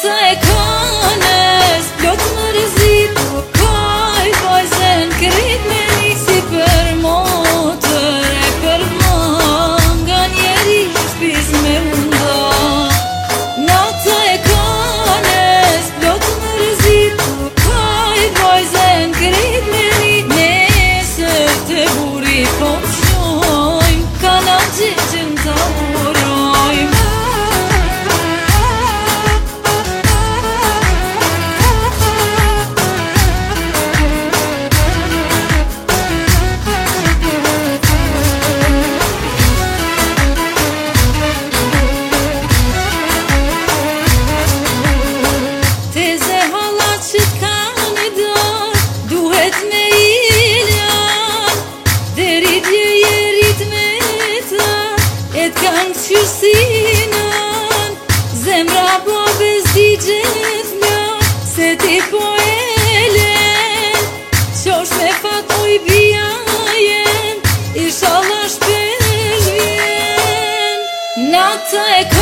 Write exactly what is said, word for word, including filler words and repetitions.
Nata e kanës, plot më rëzit, kaj vajzen kërrit me një si për motër e për nga njeri shpiz me unda. Nata e kanës, plot më rëzit, kaj vajzen kërrit me një nesër të buri po të shojmë, kana gjithën të urojmë. Kanë qysinën, zemra po bezdigjet nga, se ti po e len, qosh me fatoj bia jen, inshallah shpër vjen. Nata e